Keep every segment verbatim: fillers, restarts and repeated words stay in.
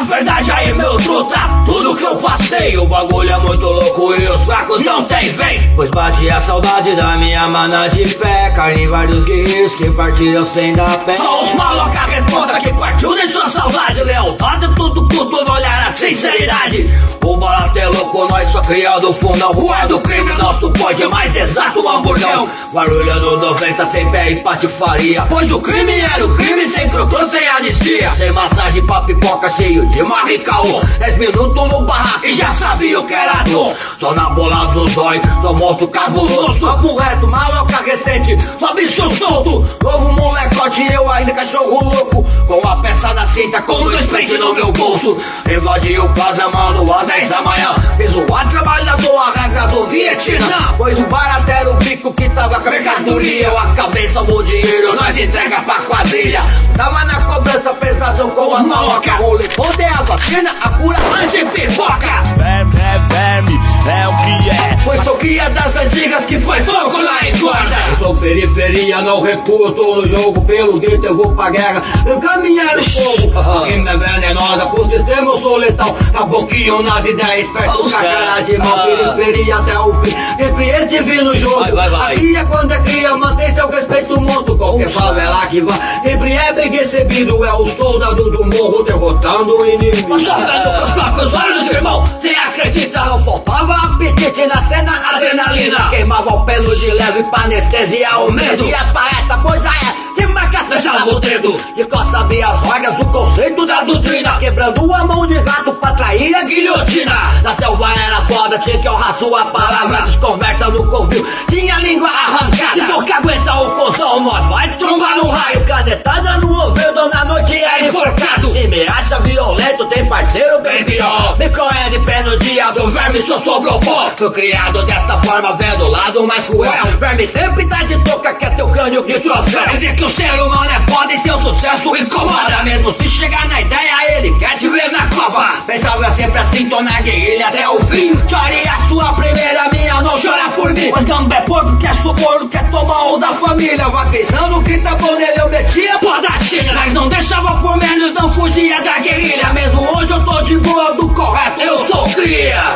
verdade aí, meu truta, tudo que eu passei. O bagulho é muito louco e os fracos não tem vez. Pois bate a saudade da minha mana de fé. Carne em vários guerreiros que partiram sem dar pé. Só os maloca responda que partiu de sua saudade. Lealdade, tudo culto, no olhar a sinceridade. O barato é louco, nós só criando fundão. Rua do crime, nosso pode mais exato, o hamburgão. Barulho no noventa, sem pé e patifaria. Pois o crime era o crime, sem crocô, sem anistia. Sem massagem pra pipoca, cheio de marricaô. Dez minutos no barraco e já sabia o que era dor. Só na bola do zóio, tô morto cabuloso. Papo reto, maloca recente, só bicho solto. Novo molecote, eu ainda cachorro louco. Com a peça na cinta, com dois pentes no meu bolso. Invadi o Plaza, mano, às dez da manhã. Fiz o ar trabalhador, a regra do Vietnã. Pois o barato era o bico que tava com a mercadoria. Eu acabei só o dinheiro, nós entrega pra quadrilha. Tava na cobrança pesadão com as maloca. Rolê, onde é a vacina, a cura anti-pipoca. Verme, é verme, é o que é. Pois sou cria das antigas que foi pouco na engorda. Eu sou periferia, não recuo, tô no jogo. Pelo grito eu vou pra guerra, eu caminhar no fogo. A rima é venenosa, pro sistema eu sou letal. Caboquinho nas ideias, esperto com a cara de mal. Periferia até o fim, sempre esse vi no jogo. Vai, vai, vai. A cria quando é cria, mantém seu respeito monto. Qualquer favela que vá, sempre é bem recebido. É o soldado do morro derrotando o inimigo. Mas só vendo com os próprios olhos, irmão, cê acredita, não faltava apetite na cena, adrenalina. Queimava o pelo de leve pra anestesiar o medo. E a paeta, pois já é, se marca, fechava o dedo. E só sabia as regras do conceito da doutrina. Quebrando a mão de gato pra trair a guilhotina. Na selva era foda, tinha que honrar sua palavra. Desconversa no covil, tinha a língua arrancada. Se for que aguentar o cozão, nós vai trombar no raio. Canetada no ouvido, na noite é enforcado. Se me acha violento, tem parceiro bem pior. Me corre de pé no dia do verme, só sobrou pó. Fui criado desta forma, vendo o lado mais cruel. Verme sempre tá de toca, quer teu crânio de troféu. Dizer que o ser humano é foda e seu sucesso incomoda. Mesmo se chegar na ideia, ele quer te ver na cova. Pensava sempre assim, tô na guerrilha até o fim. Chore a sua primeira, minha não chora por mim. Mas gamba é porco, quer suborno, quer tomar o da família. Vai pensando que tá bom nele, eu metia pó da China. Mas não deixava por menos, não fugia da guerrilha. Mesmo hoje eu tô de boa do correto, eu sou cria.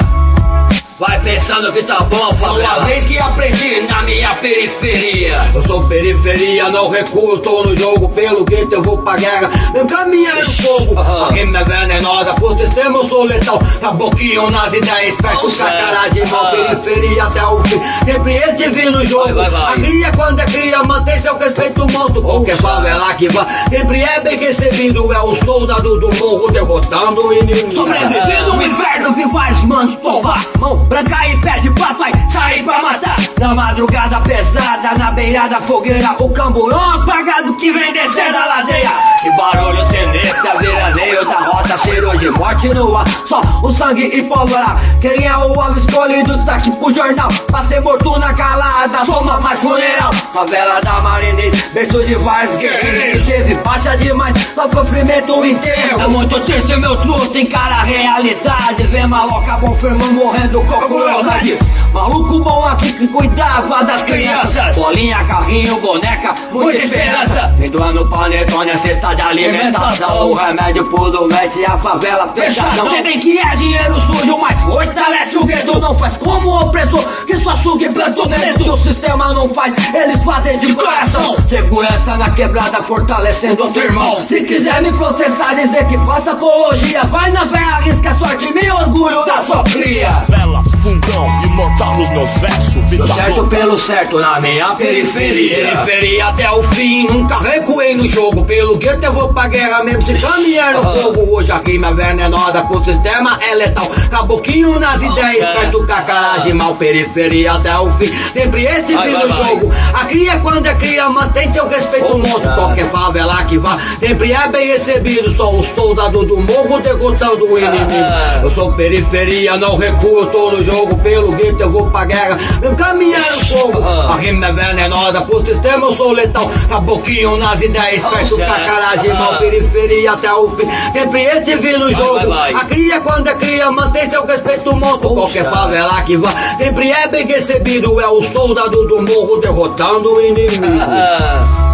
Vai pensando que tá bom, favela. São as vezes que aprendi na minha periferia. Eu sou periferia, não recuo, tô no jogo. Pelo grito eu vou pra guerra, meu caminho é no fogo. Uhum. A rima é venenosa, pro sistema eu sou letal. Caboquinho nas ideias, perto com a cara de mal. Periferia até o fim, sempre esse vi no jogo. Vai, vai, vai. A cria quando é cria, mantém seu respeito monstro. Qualquer favela que vá, sempre é bem recebido. É o soldado do morro derrotando o inimigo. Sobrevivendo no inferno, vi vários manos tombar mão branca e pede papai, sair pra matar. Na madrugada pesada, na beira da fogueira, o camburão apagado que vem descer da ladeira. Que barulho sinistro, viraneio da rota, cheiro de morte no ar. Só o sangue e pólvora. Quem é o alvo escolhido tá aqui pro jornal. Pra ser morto na calada, soma mais funeral. Favela da Marinês, berço de vários guerreiros. Teve baixa demais, só sofrimento inteiro. É muito triste meu truto, encara a realidade. Vê maloca bom firma morrendo com crueldade. Maluco bom aqui que cuidava das crianças. Bolinha, carrinho, boneca, muita esperança. Fim do ano panetone, a cesta de alimentação. O remédio puro mete a favela fechadão. Sei bem que é dinheiro sujo, mas fortalece o gueto. Não faz como o opressor que só suga e planta o medo. O sistema não faz, eles fazem de coração. Segurança na quebrada, fortalecendo outro irmão. Se quiser me processar, dizer que faça apologia, vai na fé, arrisca a sorte, me orgulho da sua cria. Vela, fundão, imortal nos meus versos. Tô certo pelo certo na minha periferia. Periferia até o fim, nunca recuei no jogo. Pelo gueto eu vou pra guerra mesmo se caminhar no fogo. Hoje a rima é venenosa, pro sistema é letal. Caboquinho nas ideias, perto com a cara de mal. Periferia até o fim, sempre esse vi no jogo. A cria quando é cria, mantém seu respeito monstro. Qualquer favela que vá, sempre é bem recebido. Sou o soldado do morro derrotando o inimigo. Eu sou periferia, não recuo, tô no jogo. Pelo grito eu vou pra guerra, meu caminho é no fogo. A rima é venenosa, pro sistema eu sou letal. Caboquinho nas ideias, perto com a cara de mal. Periferia até o fim, sempre esse vi no jogo. A cria quando é cria, mantém seu respeito monstro. Qualquer favela que vá, sempre é bem recebido. É o soldado do morro derrotando o inimigo.